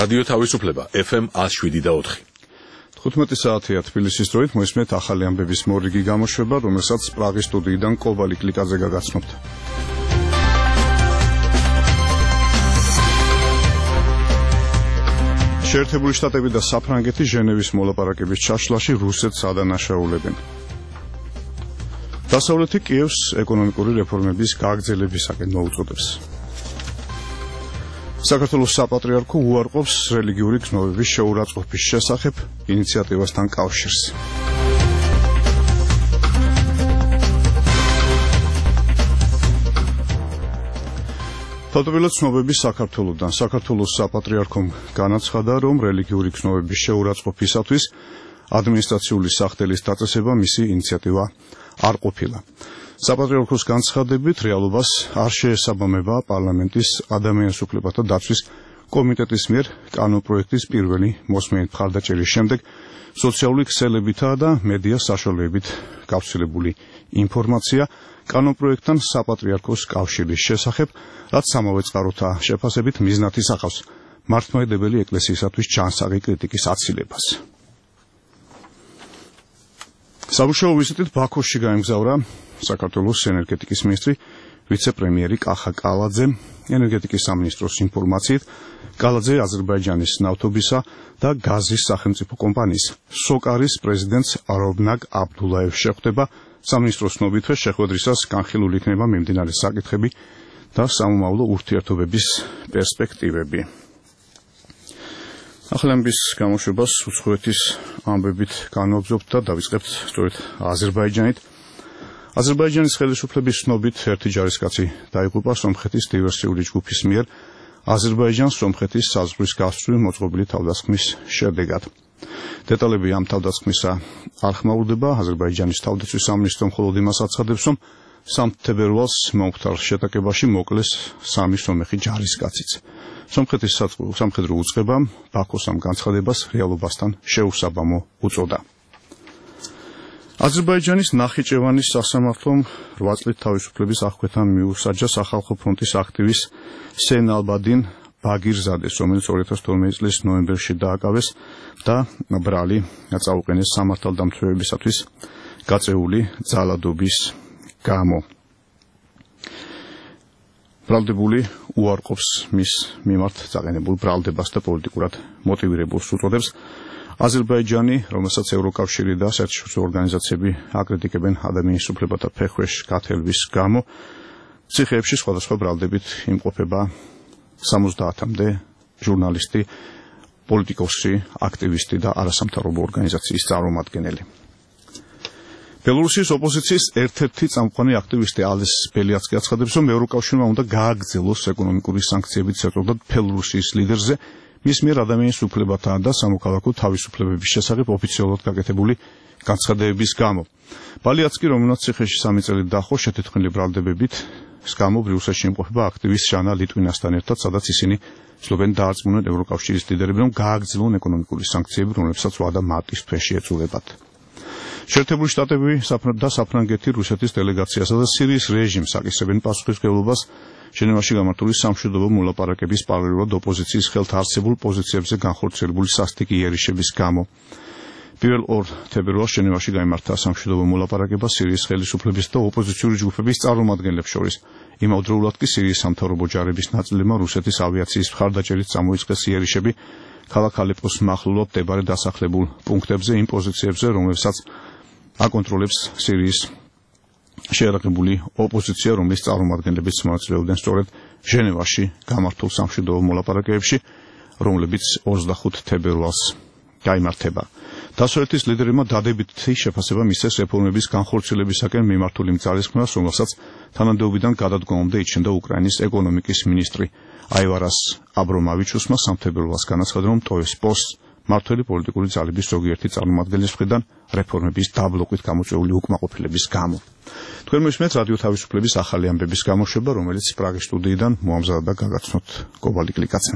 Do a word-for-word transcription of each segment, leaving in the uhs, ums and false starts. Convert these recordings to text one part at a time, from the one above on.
რადიო თავისუფლება ეფ ემ one oh seven და four. თხუთმეტი საათია თბილისის დროით მოისმენთ ახალი ამბების მორიგი გამოშვება, რომელსაც პრაღის სტუდიიდან კობალი კლიკაძე გაგაცნობთ. შეერთებული შტატები და საფრანგეთი ჟენევის მოლაპარაკების ჩაშლაში რუსეთს ადანაშაულებენ. დასავლეთი კიევს ეკონომიკური რეფორმების გაგრძელებისაკენ მოუწოდებს. საქართველოს საპატრიარქო უარყოფს რელიგიური გზნობების შეურაცხყოფის შესახებ ინიციატივასთან კავშირს. თავდაპირველად ცნობები საქართველოდან. საქართველოს საპატრიარქომ განაცხადა, რომ რელიგიური გზნობების შეურაცხყოფისათვის ადმინისტრაციული სახდელის დაწესება მისი ინიციატივა არ ყოფილა. საპატრიარქოს განცხადებით რეალობას არ შეესაბამება პარლამენტის ადამიანის უფლებათა დაცვის კომიტეტის მიერ კანონპროექტის პირველი მოსმენით მხარდაჭერის შემდეგ სოციალური ქსელებითა და მედია საშუალებებით გავრცელებული ინფორმაცია კანონპროექტთან საპატრიარქოს კავშირის შესახებ, რაც სამავე წყაროთა შეფასებით მიზნად ისახავს მართლმადიდებელი ეკლესიისათვის ჯანსაღი კრიტიკის აცილებას. სამუშაო ვიზიტით ბაქოში გაემგზავრა საქართველოს ენერგეტიკის მინისტრი ვიცე-პრემიერი კახა კალაძე. ენერგეტიკის სამინისტროს ინფორმაციით კალაძე აზერბაიჯანის ნავთობისა და გაზის სახელმწიფო კომპანიის სოკარის პრეზიდენტს აროვნაგ აბდულაევს შეხვდება. სამინისტროს ცნობითვე შეხვედრისას განხილული იქნება მიმდინარე საკითხები და სამომავლო ურთიერთობების პერსპექტივები. ახალამბის გამოშვებას უცხოეთის ამბებით განვაგრძობთ და დავიწყებთ სწორედ აზერბაიჯანით. აზერბაიჯანის ხელისუფლების ცნობით ერთი ჯარისკაცი დაიღუპა სომხეთის დივერსიული ჯგუფის მიერ აზერბაიჯანს სომხეთის საზღვრის გასწვრივ მოწყობილი თავდასხმის შედეგად. დეტალები ამ თავდასხმისა არ ხმაურდება. აზერბაიჯანის თავდაცვის სამინისტრო მხოლოდ იმას აცხადებს, რომ სამი თებერვალს მომხდარ შეტაკებაში მოკლეს სამი სომეხი ჯარისკაციც. სომხეთის სამხედრო უწყებამ ბაქოს ამ განცხადებას რეალობასთან შეუსაბამო უწოდა. აზერბაიჯანის ნახიჩევანის სასამართლომ რვა წლით თავისუფლების აღკვეთა მიუსაჯა სახალხო ფრონტის აქტივის სენ ალბადინ ბაგირზადეს, რომელიც ორი ათას თორმეტი წლის ნოემბერში დააკავეს და ბრალი წაუყენეს სამართალდამცავებისათვის გაწეული ძალადობის გამო. ბრალდებული უარყოფს მის მიმართ წაყენებულ ბრალდებას და პოლიტიკურად მოტივირებულს უწოდებს. აზერბაიჯანი, რომელსაც ევროკავშირი და საერთაშორისო ორგანიზაციები აკრიტიკებენ ადამიანის უფლებათა ფეხვეშ გათელვის გამო, ციხეებში სხვადასხვა ბრალდებით იმყოფება სამოცდაათამდე ჟურნალისტი, პოლიტიკოსი, აქტივისტი და არასამთავრობო ორგანიზაციის წარმომადგენელი. ბელორუსიის ოპოზიციის ერთ-ერთი წამყვანი აქტივისტი ალეს ბელიაცკი აცხადებს, რომ ევროკავშირმა უნდა გააგრძელოს ეკონომიკური სანქციებით წევრად ბელორუსიის ლიდერზე მის მიერ ადამიანის უფლებათა და სამოქალაქო თავისუფლებების შესახებ ოფიციალურად გაკეთებული განცხადებების გამო. ბელიაცკი, რომელსაც ციხეში სამი წელი დაჰყო შეთეთქმული ბრალდებებით, გამო ბრიუსელში იმყოფება აქტივისტ ჟანა ლიტვინასთან ერთად, სადაც ისინი ცდილობენ დაარწმუნონ ევროკავშირის ლიდერები, რომ გააგრძელონ ეკონომიკური სანქციები, რომლებსაც ვადა მარტის თვეში ეწულებათ. შეერთებული შტატები და საფრანგეთი რუსეთის დელეგაციასა და სირიის რეჟიმს აკისრებენ პასუხისმგებლობას ჟენევაში გამართული სამშვიდობო მოლაპარაკების პარალელურად ოპოზიციის ხელთ არსებულ პოზიციებზე განხორციელებული სასტიკი იერიშების გამო. პირველ ორ თებერვალს ჟენევაში გაიმართა სამშვიდობო მოლაპარაკება სირიის ხელისუფლების და ოპოზიციური ჯგუფების წარმომადგენლებს შორის. იმავდროულად კი სირიის სამთავრობო ჯარების ნაწილებმა რუსეთის ავიაციის მხარდაჭერით წამოიწყეს იერიშები ქალაქ ალეპოს მახლობლად მდებარე დასახლებულ პუნქტებზე, იმ პოზიციებზე, რომლებსაც აკონტროლებს სირიის შეერაყებული ოპოზიცია, რომლის წარმომადგენლებიც მონაწილეობდნენ სწორედ ჟენევაში გამართულ სამშვიდობო მოლაპარაკებებში, რომლებიც ოცდახუთ თებერვალს გაიმართება. დასავლეთის ლიდერებმა დადებითი შეფასება მისცეს რეფორმების განხორციელებისაკენ მიმართული ძალისხმევას, რომელსაც თანამდებობიდან გადადგომამდე იჩენდა უკრაინის ეკონომიკის მინისტრი აივარას აბრომავიჩუსმა სამი თებერვალს განაცხადა, რომ ტოეს პოსტს მართველი პოლიტიკური ძალების ზოგიერთი წარმომადგენლის მხრიდან რეფორმების დაბლოკვით გამოწვეული უკმაყოფილების გამო. თქვენ მოისმენთ რადიო თავისუფლების ახალი ამბების გამოშვება, რომელიც პრაღის სტუდიიდან მოამზადა და გაგაცნობთ კობალი კლიკაძე.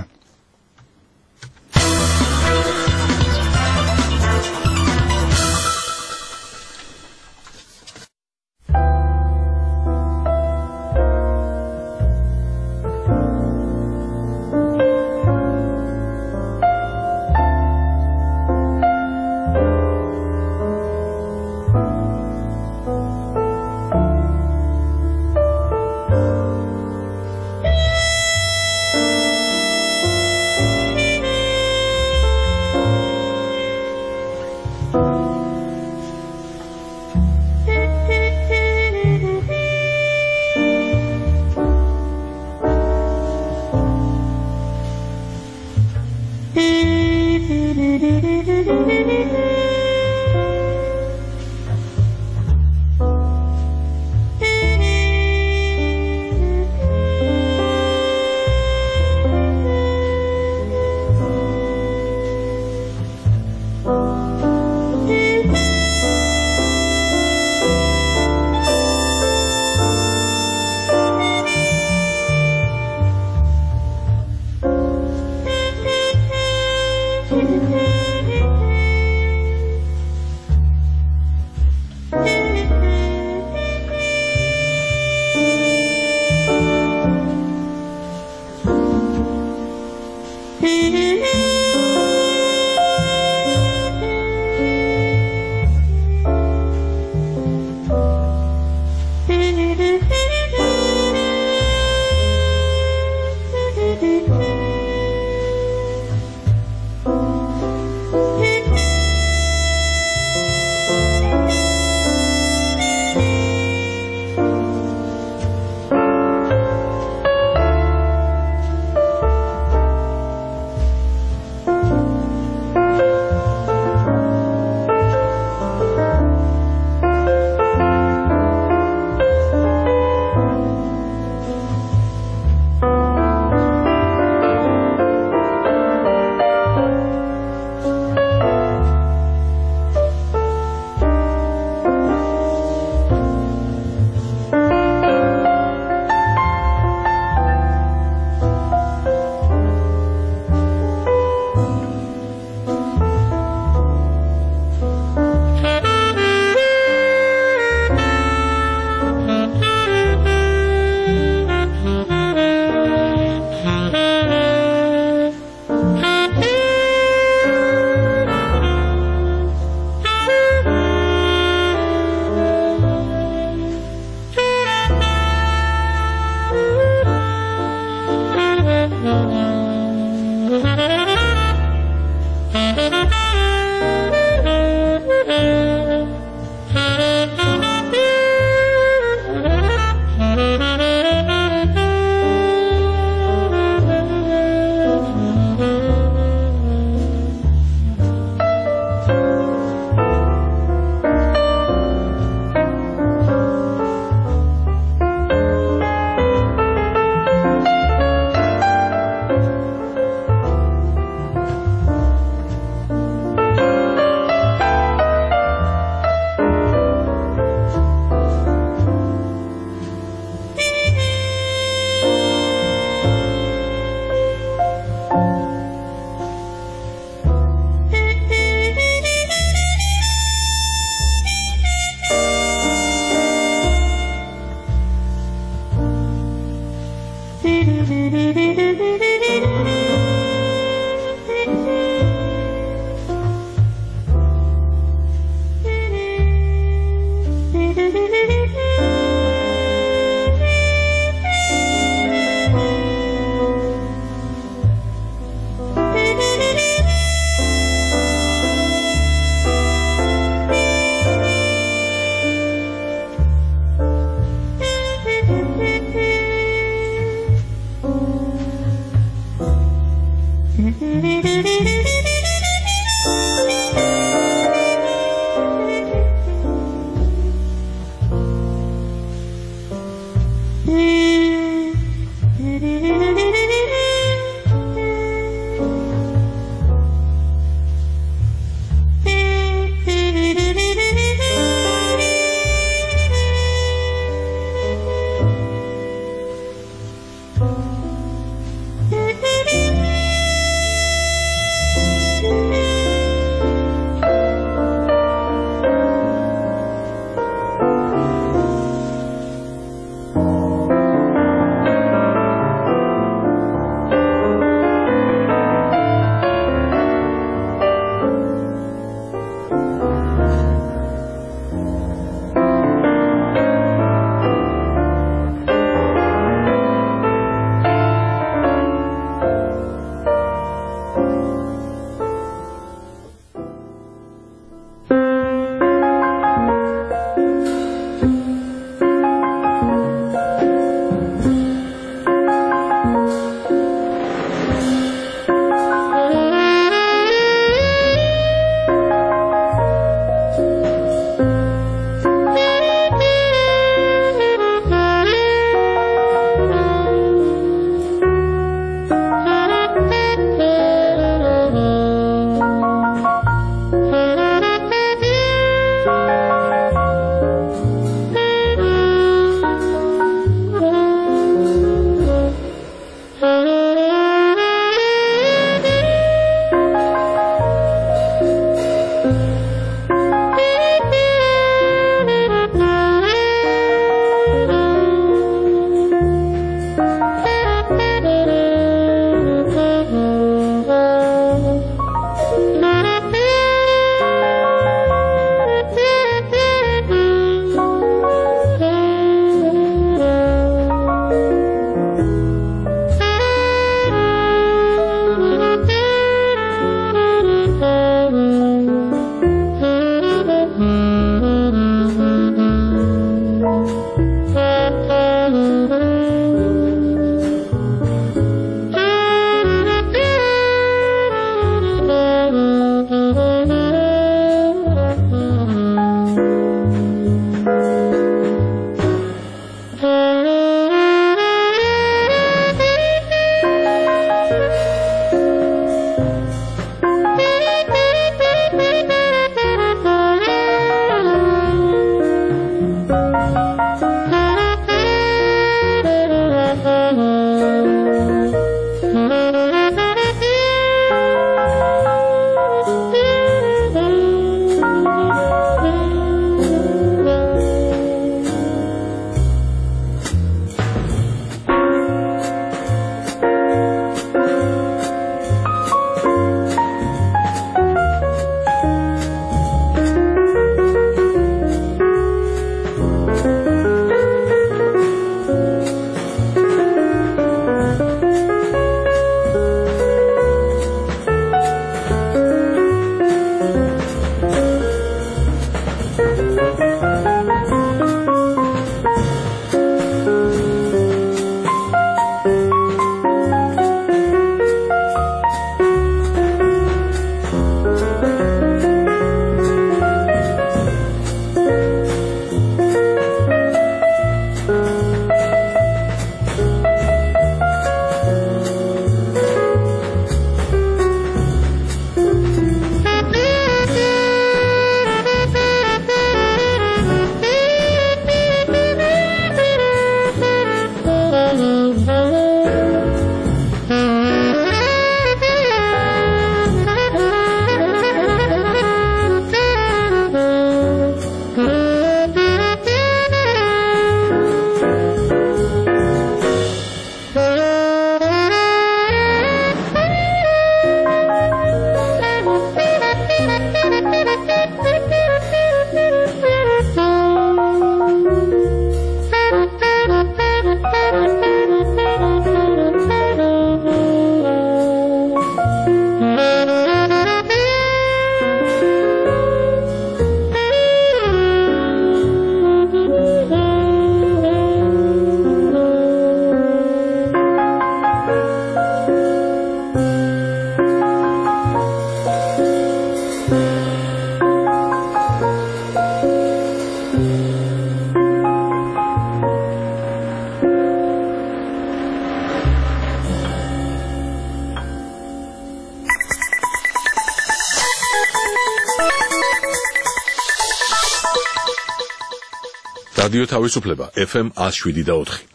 რადიო თავისუფლება ეფ ემ one oh seven და four.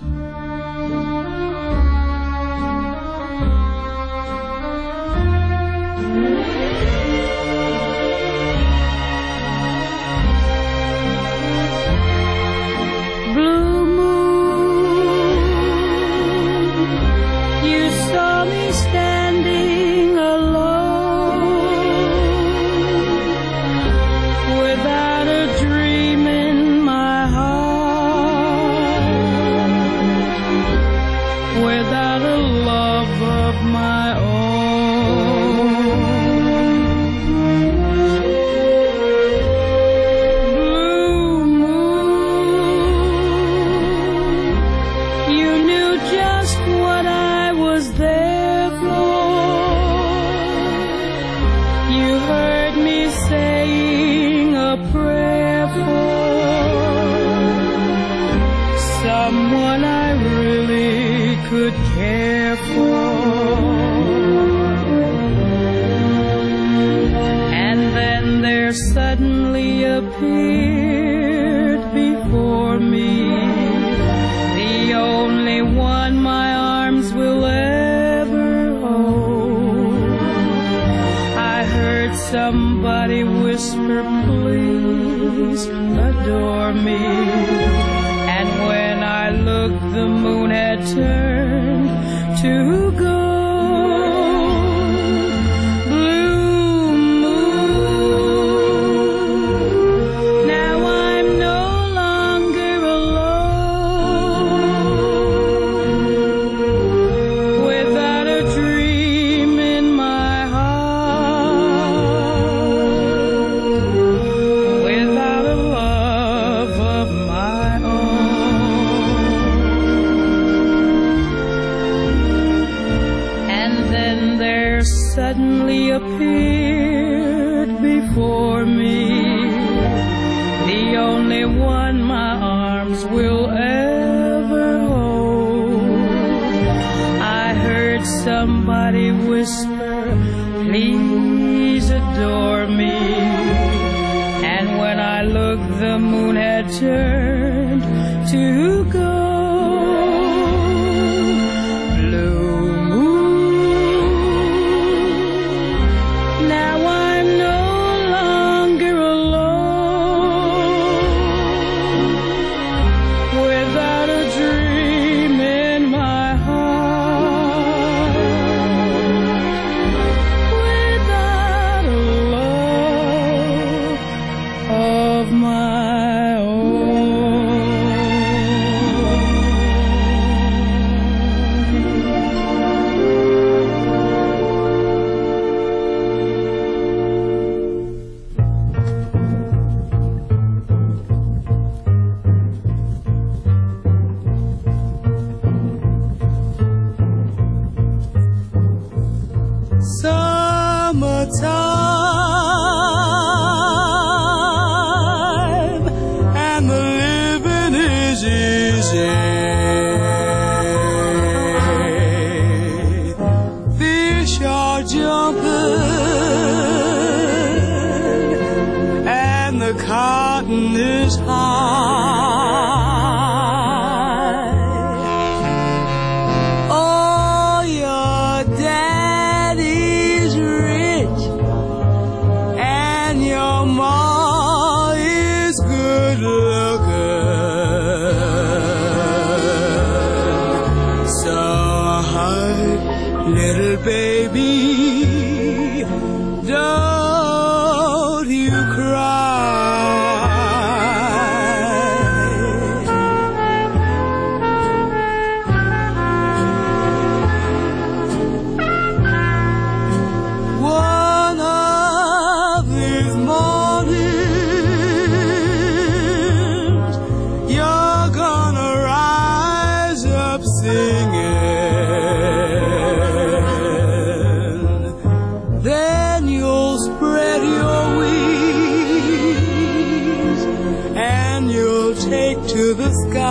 Suddenly appeared before me, the only one my arms will ever hold. I heard somebody whisper, please adore me, and when I looked, the moon had turned to gold. Suddenly appeared before me, the only one my arms will ever hold. I heard somebody whisper, please adore me, and when I looked, the moon had turned to gold. Summertime, and the living is easy. Fish are jumping, and the cotton is high. Oh, your daddy's rich, and your ma is good looking. So hush, little baby, don't you cry. One of these mornings, you're gonna rise up singing. Then you'll spread your wings, and you'll take to the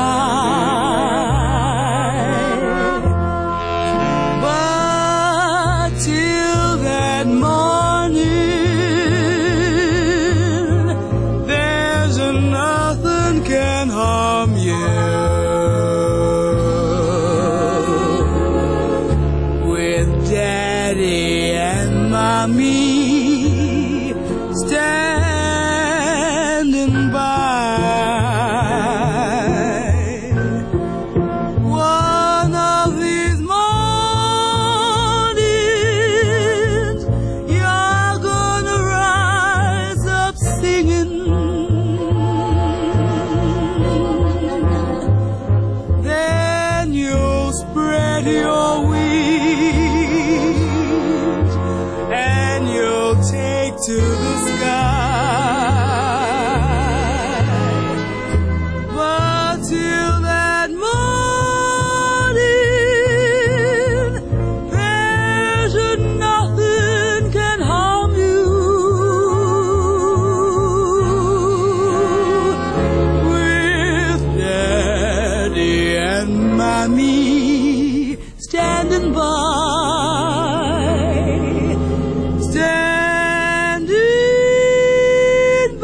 sky. But till that morning, there's nothing can harm you. With Daddy and Mommy standing by. One of these mornings, you're gonna rise up singing. Then you'll spread your wings and you'll take to the sky. But till that morning, there's nothing can harm you. With Daddy and Mommy standing by, standing by.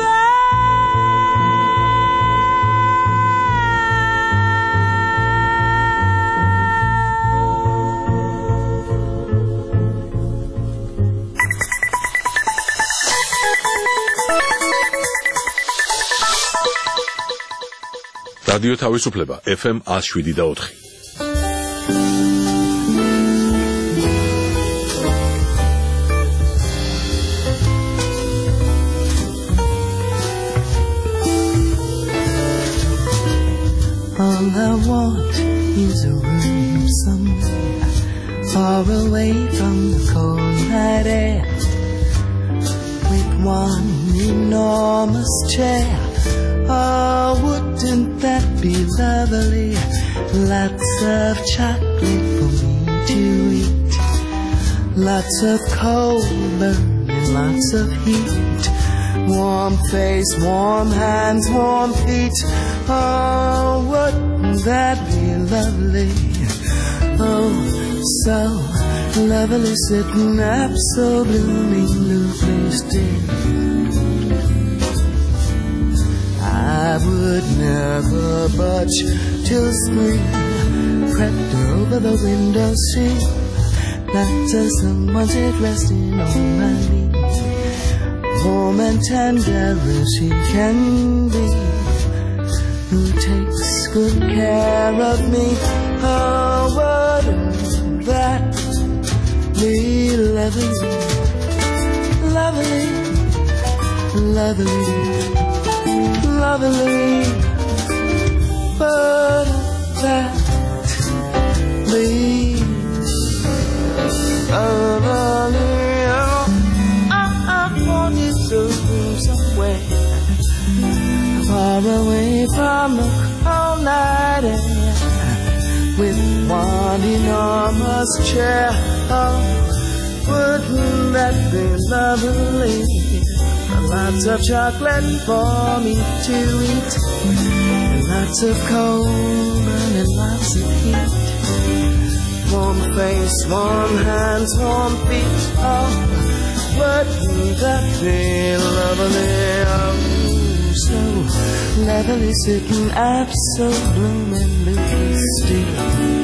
რადიო თავისუფლება ეფ ემ one oh seven და four. All I want is a room somewhere far away from the cold night air, with one enormous chair. Oh, wouldn't that be lovely? Lots of chocolate for me to eat, lots of coal burning, lots of heat, warm face, warm hands, warm feet. Oh, wouldn't that be lovely? Oh, so lovely, sitting up so bloomingly still. I would never budge till spring crept over the window sill, not till someone's head resting on my knee, warm and tender as she can be, who takes good care of me. Oh, wouldn't that be lovely, lovely, lovely, lovely? But that be lovely. I, I want you to go somewhere far away from the cold night air, with one enormous chair. Oh, wouldn't that be lovely? Lots of chocolate for me to eat, lots of cold and lots of heat, warm face, warm hands, warm feet. Oh, wouldn't that be lovely? Oh, so lovely, sitting up so bloomingly still.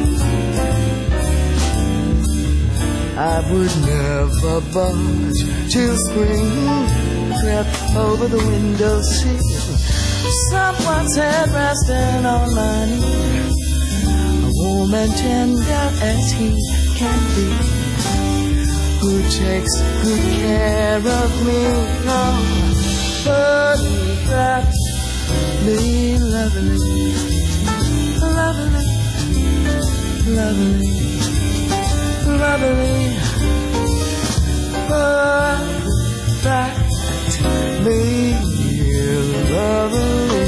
I would never budge till spring crept over the windowsill, someone's head resting on my knee, warm and tender as he can be, who takes good care of me. Oh, wouldn't that be lovely, lovely, lovely, lovely? Wouldn't that be lovely?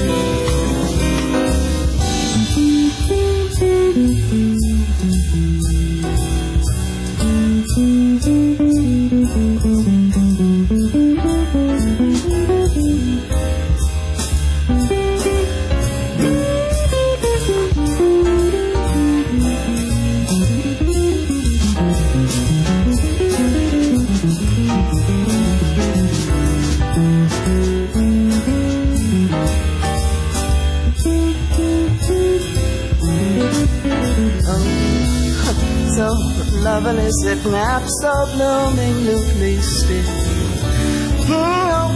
So lovely, sitting up, so blooming, loosely still. Oh,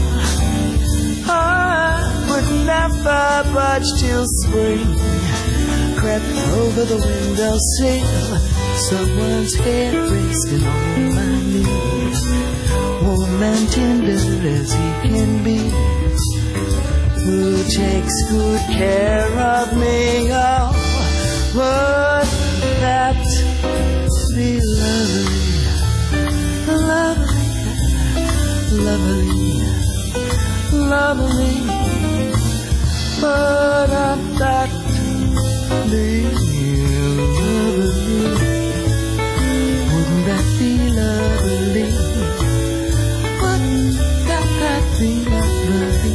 I would never budge till spring crept over the windowsill. Someone's hair resting on my knee, warm and tender as he can be, who takes good care of me. Oh, would that be lovely, lovely, lovely, lovely, but not that be lovely, wouldn't that be lovely, wouldn't that, that be lovely.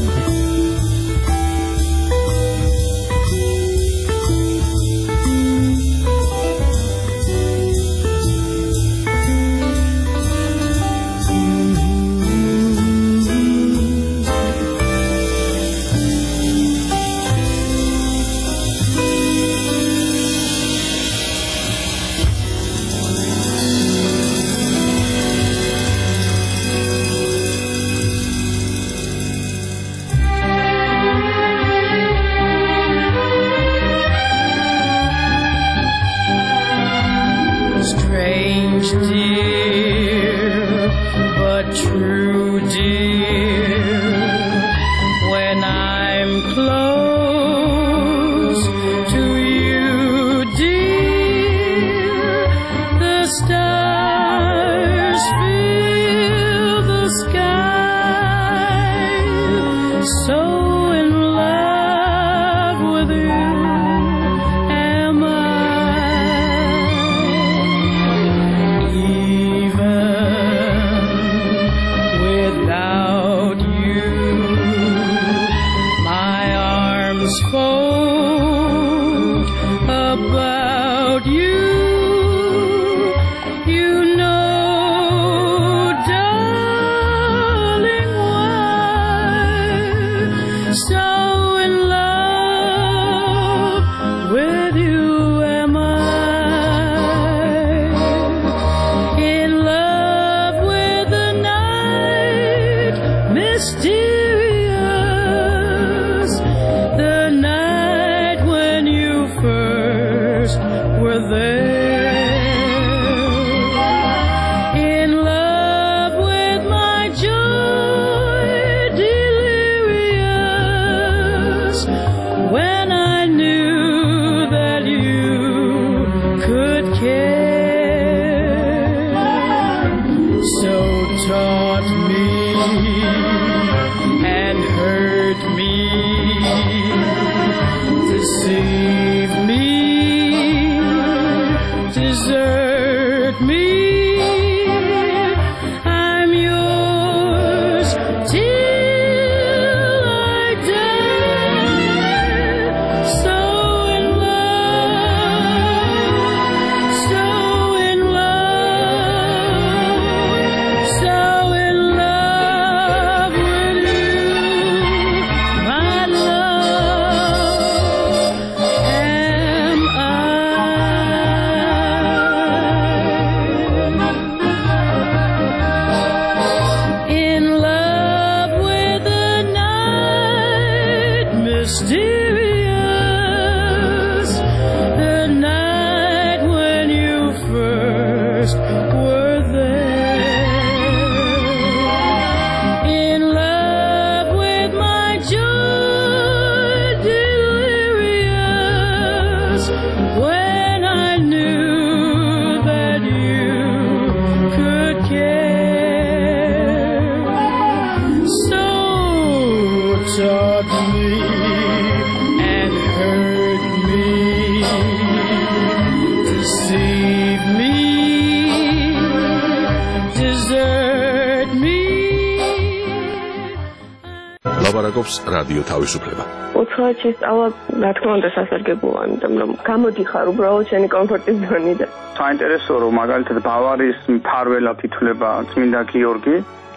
ლაპარაკობს რადიო თავისუფლება. უცხოეთში სწავლა, რა თქმა უნდა, სასარგებლოა, იმიტომ რომ გამოდიხარ უბრალოდ შენი კომფორტის ზონიდან. საინტერესოა, რომ მაგალითად ბავარიის მფარველად ითვლება წმინდა გიორგი,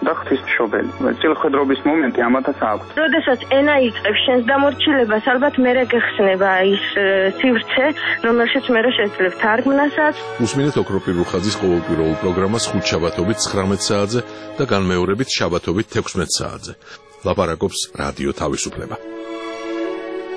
და ღვთისმშობელი. წილხვედრობის მომენტი ამათაც აქვს. როდესაც ენა იწყებს შენს დამორჩილებას, ალბათ მერე გეხსნება ის სივრცე, რომელშიც მერე შეძლებ თარგმნასაც. უსმინეთ ოქროპირ რუხაძის ყოველკვირეულ პროგრამას ხუთ შაბათობით ცხრამეტ საათზე და განმეორებით შაბათობით თექვსმეტ საათზე. ლაპარაკობს რადიო თავისუფლება.